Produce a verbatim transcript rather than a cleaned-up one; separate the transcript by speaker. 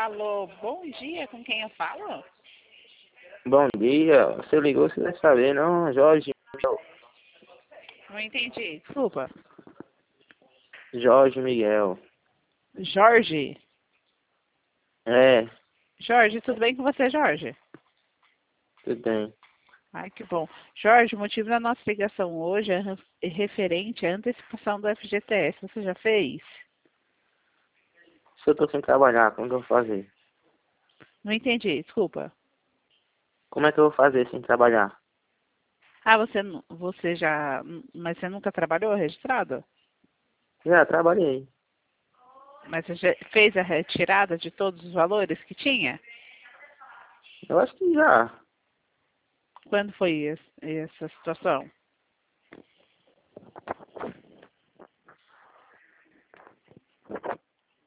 Speaker 1: Alô, bom dia, com quem eu falo?
Speaker 2: Bom dia, você ligou, você deve saber, não, Jorge,
Speaker 1: Não entendi, desculpa.
Speaker 2: Jorge Miguel.
Speaker 1: Jorge?
Speaker 2: É,
Speaker 1: Jorge, tudo bem com você, Jorge?
Speaker 2: tudo bem.
Speaker 1: Ai, que bom. Jorge, o motivo da nossa ligação hoje é re- é referente à antecipação do F G T S. Você já fez?
Speaker 2: Se eu tô sem trabalhar, como que eu vou fazer?
Speaker 1: Não entendi, desculpa.
Speaker 2: Como é que eu vou fazer sem trabalhar?
Speaker 1: Ah, você, nu- você já... Mas você nunca trabalhou registrado?
Speaker 2: Já trabalhei.
Speaker 1: Mas você já fez a retirada de todos os valores que tinha?
Speaker 2: Eu acho que já.
Speaker 1: Quando foi es- essa situação?